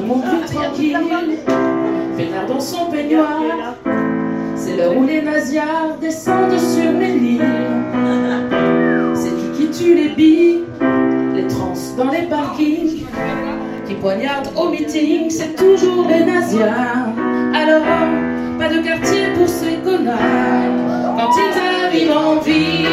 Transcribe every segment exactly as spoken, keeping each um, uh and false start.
tout le monde vit tranquille, fêtard dans son peignoir. C'est l'heure où les naziards descendent sur les lits. C'est qui qui tue les billes, les trans dans les parkings, qui poignardent au meeting, c'est toujours les naziards. Alors, pas de quartier pour ces connards quand ils arrivent en ville.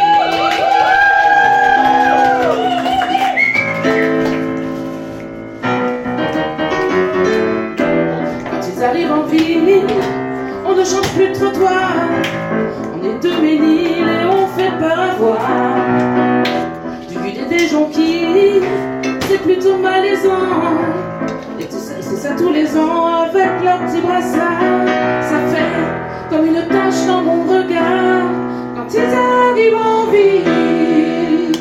Arrive en ville, on ne change plus de trottoir, on est deux Ménil et on fait par avoir. Du but des jonquilles, c'est plutôt malaisant. Et tout ça, c'est ça tous les ans avec leurs petits brassards. Ça fait comme une tache dans mon regard quand ils arrivent en ville.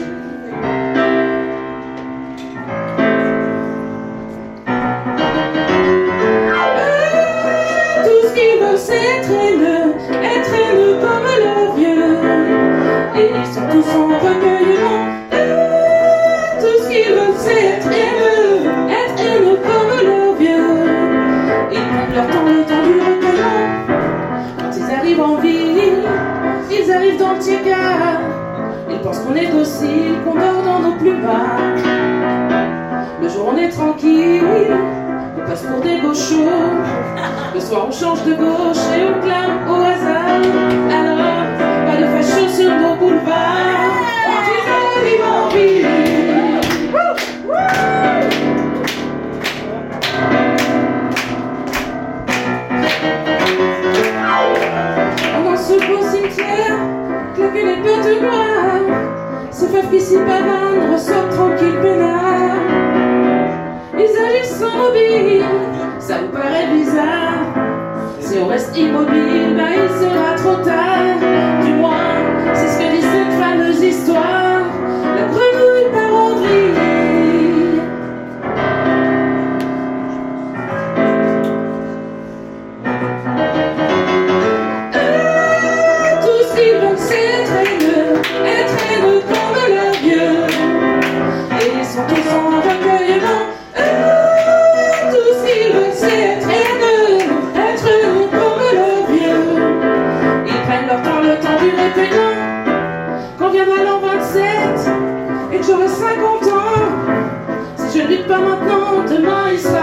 C'est être haineux, être haineux comme leurs vieux. Et ils sont tous en recueillement. Euh, tout ce qu'ils veulent c'est être haineux, être haineux comme leurs vieux. Ils prennent leur temps, le temps du recueillement. Quand ils arrivent en ville, ils arrivent dans le tiers-quart. Ils pensent qu'on est docile, qu'on dort dans nos plus bas. Le jour on est tranquille, on passe pour des gauchos. Le soir on change de gauche et on clame au hasard. Alors, pas de fashion sur nos boulevards quand ils arrivent en ville. Dans ce beau cimetière, claquer les peurs de gloire, se faire ici pavane, ressort tranquille peinard. Ils agissent sans mobile, ça vous paraît bizarre. Si on reste immobile, bah il sera trop tard. Du moins, c'est ce que dit cette fameuse histoire. La grenouille part en vrille. Ah, tout ce qu'ils veulent c'est être haineux, être haineux comme leurs vieux. Et ils sont tous en recueillement. Quand viendra l'an vingt-sept et que j'aurai cinquante ans, si je ne lutte pas maintenant, demain il sera